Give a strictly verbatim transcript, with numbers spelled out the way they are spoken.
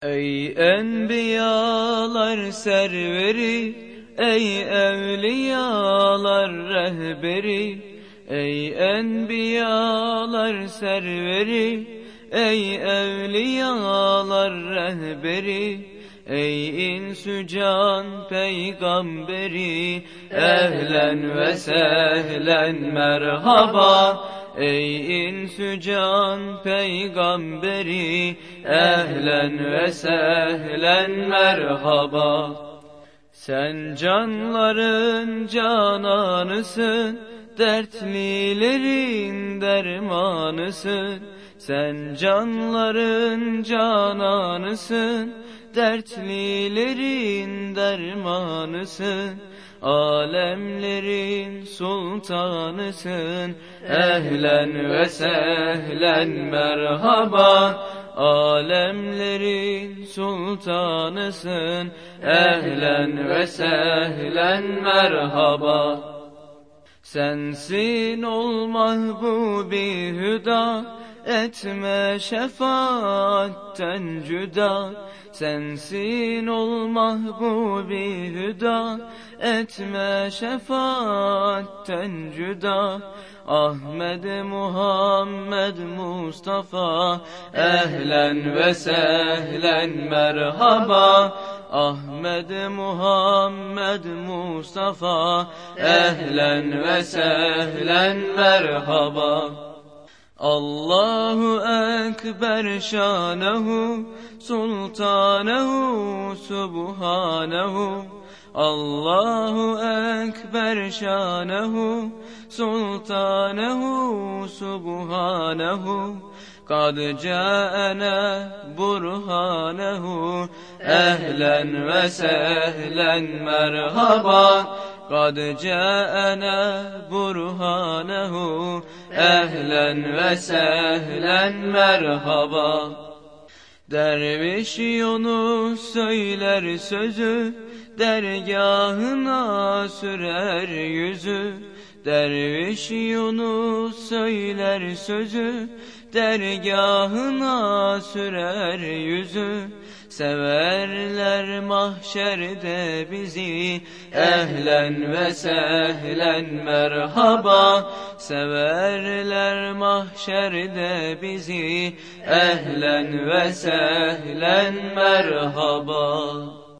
Ey enbiyalar serveri, ey evliyalar rehberi, ey enbiyalar serveri, ey evliyalar rehberi, ey insü can peygamberi, ehlen ve sehlen merhaba. Ey insü can peygamberi, ehlen ve sehlen merhaba. Sen canların cananısın, dertlilerin dermanısın. Sen canların cananısın, dertlilerin dermanısın. Alemlerin sultanısın, ehlen ve sehlen merhaba. Alemlerin sultanısın, ehlen ve sehlen merhaba. Sensin ol mahbubi hüda, etme şefaatten cüda. Sensin ol mahbubi hüda, etme şefaatten cüda. Ahmed Muhammed Mustafa, ehlen ve sehlen merhaba. Ahmed Muhammed Mustafa, ehlen ve sehlen merhaba. Allahu ekber şanehu, sultanehu subhanehu. Allahu ekber şanehu, sultanehu subhanehu. Kad câene burhanehu, ehlen ve sehlen merhaba. Kad câene burhanehu, ehlen ve sehlen merhaba. Derviş Yunus söyler sözü, dergahına sürer yüzü. Derviş Yunus söyler sözü, dergahına sürer yüzü. Severler mahşerde bizi, ehlen ve sehlen merhaba. Severler mahşerde bizi, ehlen ve sehlen merhaba.